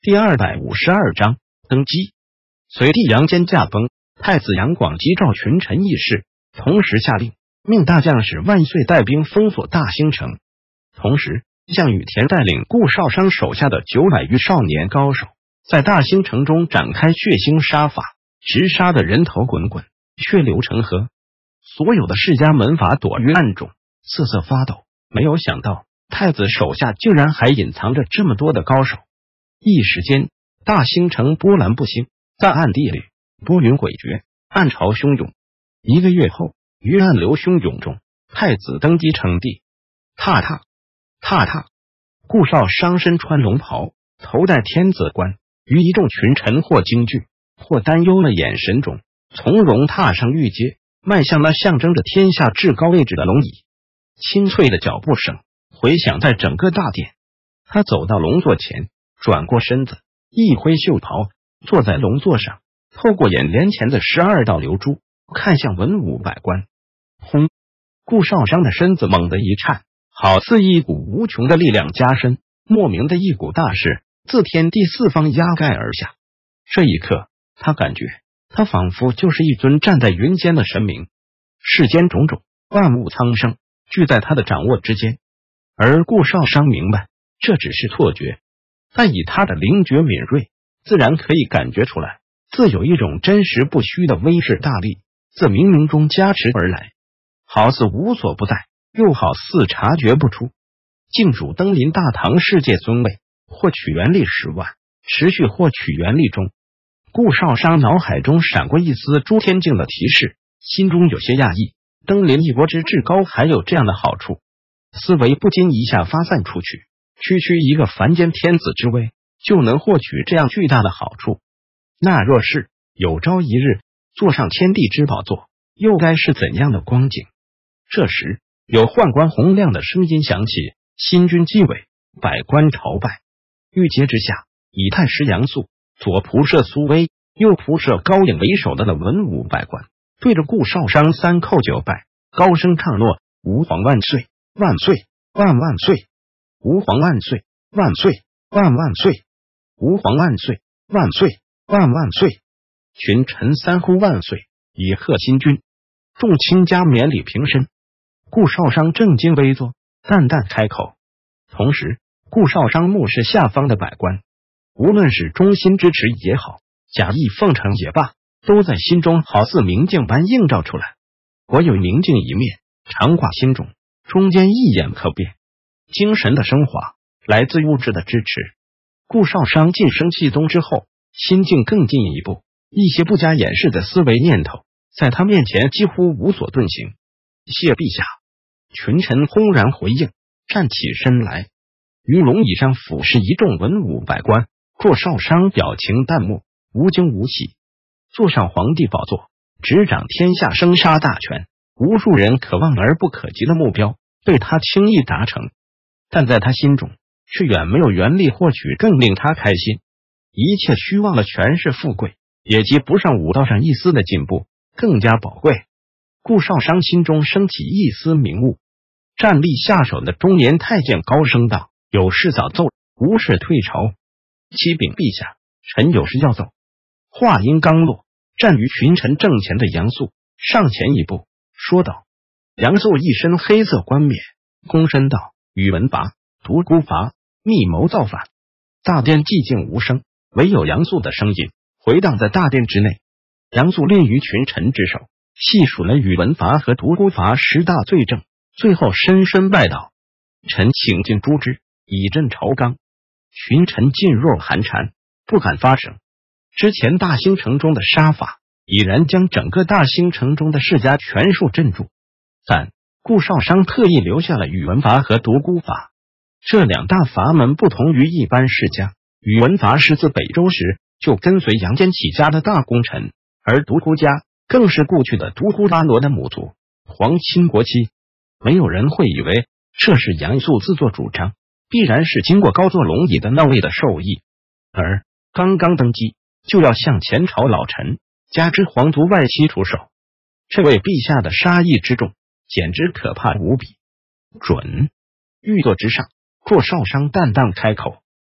第252章登基。隋帝杨坚驾崩，太子杨广急召群臣议事，同时下令命大将士万岁带兵封锁大兴城。同时，项羽田带领顾少商手下的900余少年高手，在大兴城中展开血腥杀伐，直杀得人头滚滚，血流成河。所有的世家门阀躲于暗中，瑟瑟发抖。没有想到，太子手下竟然还隐藏着这么多的高手。一时间，大兴城波澜不兴，在暗地里波云诡谲，暗潮汹涌。1个月后，于暗流汹涌中，太子登基称帝。踏踏踏踏，顾少商身穿龙袍，头戴天子冠，于一众群臣或惊惧或担忧的眼神中，从容踏上御阶，迈向那象征着天下至高位置的龙椅。清脆的脚步声回响在整个大殿。他走到龙座前，转过身子，一挥袖袍，坐在龙座上，透过眼帘前的12道流珠，看向文武百官。轰！顾少商的身子猛地一颤，好似一股无穷的力量加深，莫名的一股大势自天地四方压盖而下。这一刻，他感觉他仿佛就是一尊站在云间的神明，世间种种万物苍生俱在他的掌握之间。而顾少商明白这只是错觉，但以他的灵觉敏锐，自然可以感觉出来，自有一种真实不虚的威势大力自冥冥中加持而来，好似无所不在，又好似察觉不出。靖主登临大唐世界尊位，获取元力10万，持续获取元力中。顾少商脑海中闪过一丝诸天境的提示，心中有些讶异，登临一国之至高还有这样的好处，思维不禁一下发散出去。区区一个凡间天子之位，就能获取这样巨大的好处，那若是有朝一日坐上天地之宝座，又该是怎样的光景？这时，有宦官洪亮的声音响起：“新君继位，百官朝拜。”御阶之下，以太师杨素、左仆射苏威、右仆射高颖为首的文武百官，对着顾少商3叩9拜，高声唱诺：“吾皇万岁，万岁，万万岁！吾皇万岁，万岁，万万岁！吾皇万岁，万岁，万万岁！”群臣3呼万岁，以贺新君。众卿家免礼平身。顾少商正襟危坐，淡淡开口。同时，顾少商目视下方的百官，无论是忠心支持也好，假意奉承也罢，都在心中好似明镜般映照出来。我有宁静一面，常挂心中，中间一眼可辨。精神的升华来自物质的支持。顾少商晋升气宗之后，心境更进一步，一些不加掩饰的思维念头在他面前几乎无所遁形。谢陛下！群臣轰然回应，站起身来，于龙椅上俯视一众文武百官。顾少商表情淡漠，无惊无喜，坐上皇帝宝座，执掌天下生杀大权。无数人可望而不可及的目标被他轻易达成，但在他心中却远没有元力获取更令他开心。一切虚妄的权势富贵，也及不上武道上一丝的进步，更加宝贵。顾少商心中升起一丝明悟，站立下手的中年太监高声道：“有事早奏，无事退朝。”启禀陛下，臣有事要奏。话音刚落，站于群臣正前的杨素上前一步，说道：“杨素一身黑色冠冕，躬身道：‘宇文伐、独孤伐，密谋造反。’”大殿寂静无声，唯有杨素的声音回荡在大殿之内。杨素列于群臣之首，细数了宇文伐和独孤伐10大罪证，最后深深拜道：“臣请进诛之，以振朝纲。”群臣噤若寒蝉，不敢发声。之前大兴城中的杀伐已然将整个大兴城中的世家全数镇住，但顾少商特意留下了宇文伐和独孤伐。这2大阀门不同于一般世家，宇文伐是自北周时就跟随杨坚起家的大功臣，而独孤家更是故去的独孤巴罗的母族，皇亲国戚。没有人会以为这是杨素自作主张，必然是经过高坐龙椅的那位的授意。而刚刚登基就要向前朝老臣加之皇族外戚出手，这位陛下的杀意之重，简直可怕无比。准！御座之上，顾少商淡淡开口，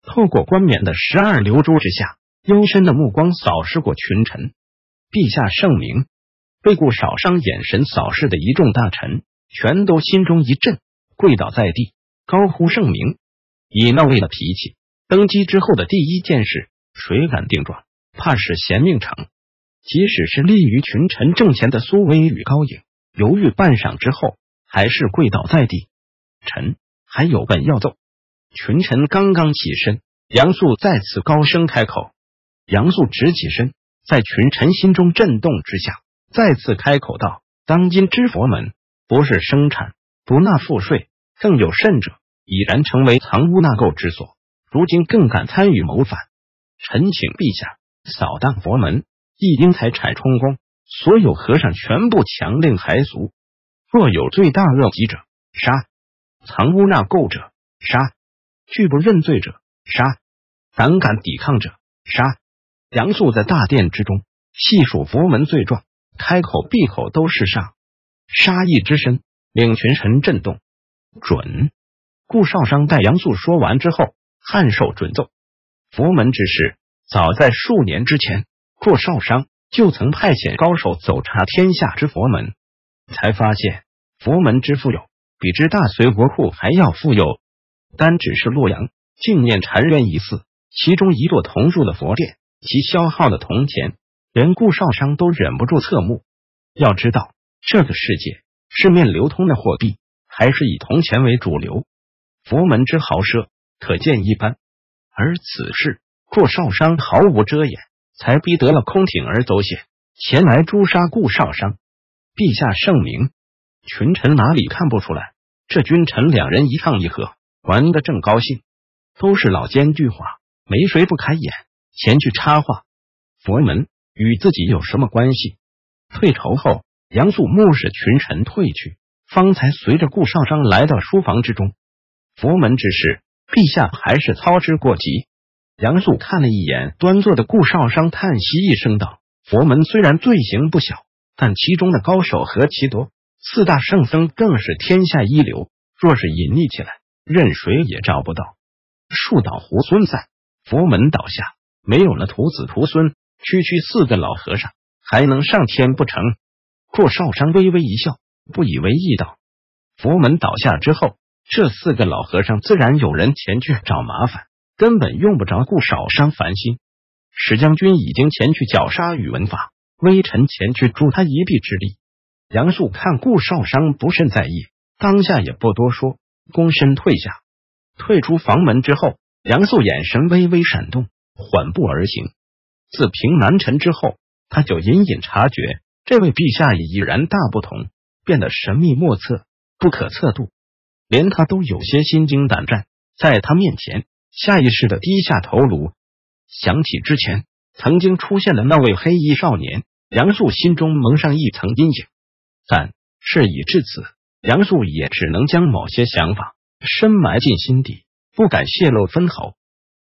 透过冠冕的12流珠之下，幽深的目光扫视过群臣。陛下圣明！被顾少商眼神扫视的一众大臣全都心中一震，跪倒在地，高呼圣明。以那位的脾气，登基之后的第一件事，谁敢定状，怕是嫌命长。即使是立于群臣正前的苏威与高颖，犹豫半晌之后，还是跪倒在地。臣还有本要奏。群臣刚刚起身，杨素再次高声开口。杨素直起身，在群臣心中震动之下，再次开口道：当今之佛门，不是生产，不纳赋税，更有甚者，已然成为藏污纳垢之所，如今更敢参与谋反。臣请陛下扫荡佛门，一应财产充公，所有和尚全部强令还俗。若有罪大恶极者，杀；藏污纳垢者，杀；拒不认罪者，杀；胆敢抵抗者，杀。杨素在大殿之中细数佛门罪状，开口闭口都是杀，杀意之深，令群臣震动。准！顾少商待杨素说完之后，颔首准奏。佛门之事，早在数年之前，顾少商就曾派遣高手走查天下之佛门，才发现佛门之富有，比之大隋国库还要富有。单只是洛阳净念禅院一寺，其中一座铜铸的佛殿，其消耗的铜钱，连顾少商都忍不住侧目。要知道，这个世界市面流通的货币还是以铜钱为主流，佛门之豪奢可见一斑。而此事，顾少商毫无遮掩，才逼得了空挺而走险，前来诛杀顾少商。陛下圣明！群臣哪里看不出来，这君臣两人一唱一和，玩得正高兴，都是老奸巨猾，没谁不开眼前去插话。佛门与自己有什么关系？退朝后，杨素目视群臣退去，方才随着顾少商来到书房之中。佛门之事，陛下还是操之过急。杨素看了一眼端坐的顾少商，叹息一声道：佛门虽然罪行不小，但其中的高手何其多，四大圣僧更是天下一流，若是隐匿起来，任谁也找不到。树倒猢狲散，佛门倒下，没有了徒子徒孙，区区4个老和尚还能上天不成？顾少商微微一笑，不以为意道：佛门倒下之后，这4个老和尚自然有人前去找麻烦，根本用不着顾少商烦心。史将军已经前去绞杀宇文法，微臣前去助他一臂之力。杨素看顾少商不甚在意，当下也不多说，躬身退下。退出房门之后，杨素眼神微微闪动，缓步而行。自平南陈之后，他就隐隐察觉这位陛下已然大不同，变得神秘莫测，不可测度，连他都有些心惊胆战，在他面前下意识地低下头颅。想起之前曾经出现的那位黑衣少年，杨素心中蒙上一层阴影。但事已至此，杨素也只能将某些想法深埋进心底，不敢泄露分毫。